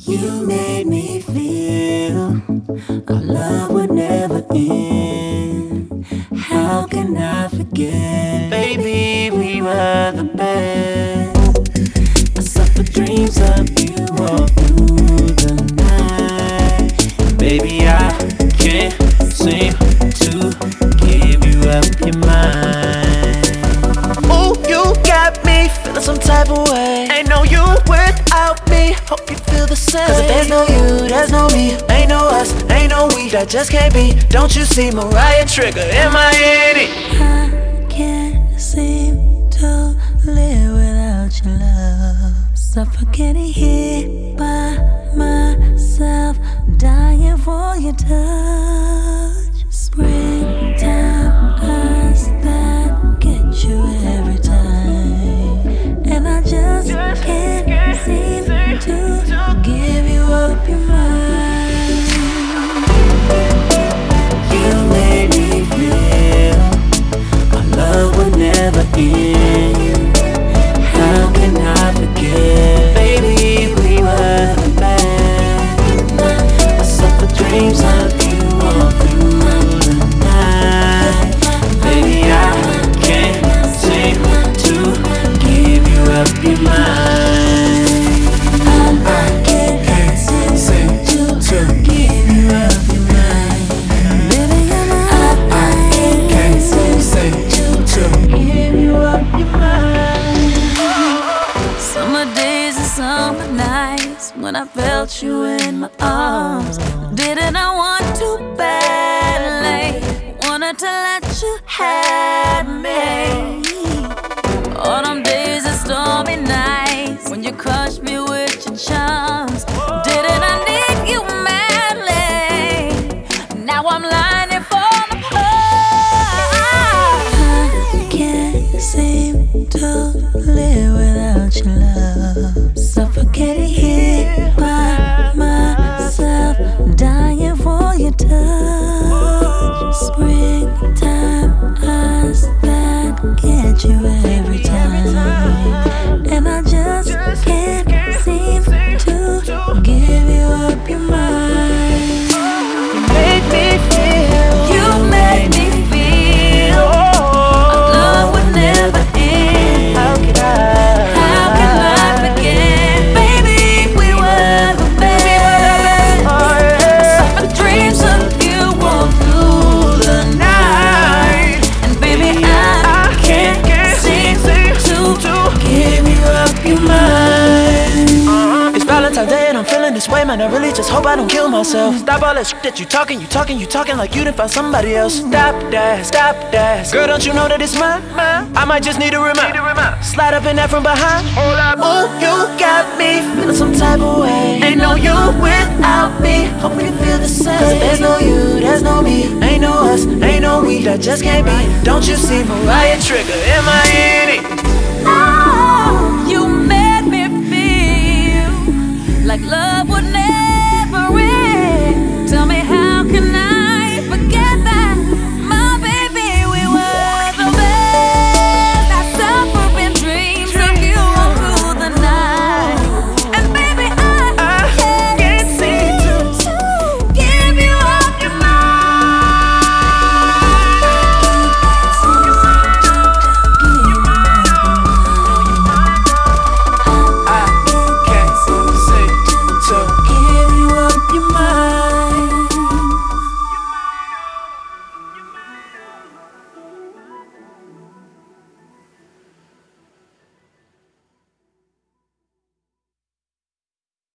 You made me feel our love would never end. How can I forget? Baby, we were the best. I suffer dreams of you all through the night. Baby, I can't seem to give you up your mind. Ooh, you got me feeling some type of way. Ain't no you without me. Hope you feel the same. Cause if there's no you, there's no me. Ain't no us, ain't no we. That just can't be. Don't you see Mariah Trigger in my head? I can't seem to live without your love. Suffocating here by myself, dying for your touch. Springtime eyes that get you every time, and I just can't seem to give you up your mind. You made me feel our love would never end. How can I forget? Baby, we were the best. I suffer dreams of you all through the night. Baby, I can't seem to give you up your mind. I can't seem to give you up your mind. Baby, I can't seem to give you up your mind. summer days and summer nights when I felt you in my arms. Didn't I want to badly? Wanted to let you have me. Autumn days and stormy nights when you crushed me with your charms. Didn't I need you madly? Now I'm lying and falling apart. I can't seem to live without your love. Suffocating here by myself, dying for your touch. Springtime eyes that get you every time, and I just can't seem to give you up your mind. You made me feel. You made me feel our love would never end. How could I? How can I forget? Baby, we were the best. I suffer dreams of you all through the night, and baby, I can't seem to give you up your mind. It's Valentine's Day and I'm feeling this way, man. I really just hope I don't kill myself. Stop all that shit that you talking like you done found somebody else. Stop that. Girl, don't you know that it's mine? I might just need a reminder. Slide up in that from behind. Ooh, you got me feeling some type of way. Ain't no you without me. Hope we can feel the same. Cause if there's no you, there's no me. Ain't no us, ain't no we. That just can't be. Don't you see Mariah Trigger in my head?